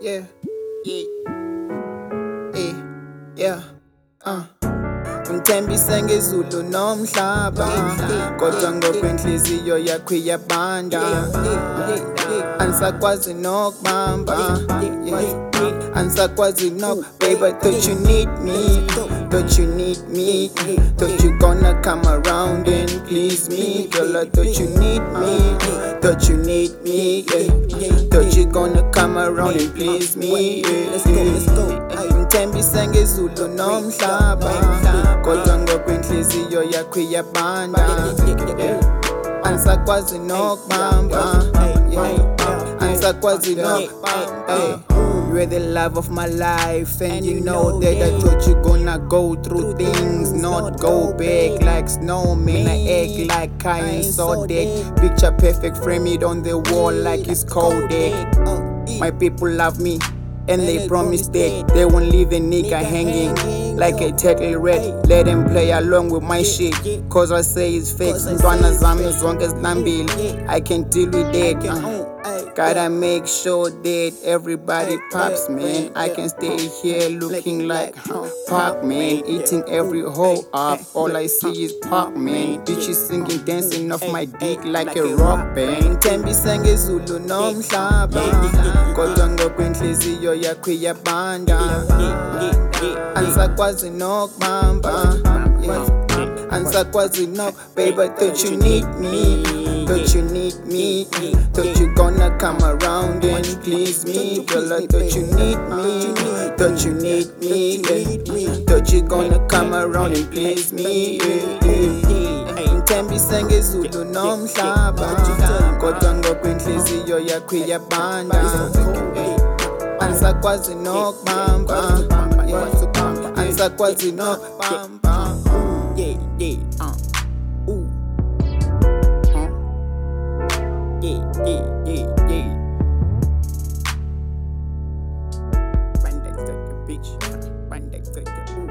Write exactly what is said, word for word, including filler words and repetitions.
yeah, yeah, yeah, yeah, uh. Ngithembise ngezulu nomhlaba kodwa ngokwenhliziyo yakho iyabanda. Ansakwazi nokubamba, ansakwazi nok. Baby, don't you need me? Don't you need me? Don't you gonna come around and please me? Girl, I thought you need me. Don't you need me? Don't you gonna come around and please me? Ngithembise ngezulu nomhlaba kodwa ngokwenhliziyo yakho iyabanda. Ansakwazi nokubamba, ansakwazi nokubamba. You're the love of my life, and you know that I thought you gonna go through things, not go back like snowman. I act like I ain't saw that. Picture perfect, frame it on the wall like it's coded. My people love me, and they promise that they won't leave a nigga hanging like a turtle red. Let them play along with my shit, cause I say it's fake. Ntwana zami zonke zilambile, I can deal with that. uh. Gotta make sure that everybody pops, man. I can stay here looking like Pac, man. Eating every hoe up, all I see is pop, man. Bitches singing, dancing off my dick like a rock band. Ngithembise ngezulu nomhlaba kodwa ngokwenhliziyo yakho iyabanda. Ansakwazi nokubamba, ansakwazi nok. Baby, don't you need me? Don't you need me? Don't you gonna come around and please me? Girl, I thought you need me. Don't you need me? Don't you gonna come around and please me? Ngithembise ngezulu nomhlaba kodwa ngokwenhliziyo yakho iyabanda. Ansakwazi nokubamba, ansakwazi nokubamba. Yeah, yeah, uh. Ooh. Yeah, yeah, yeah, yeah. Run that sucker, bitch. Run that sucker.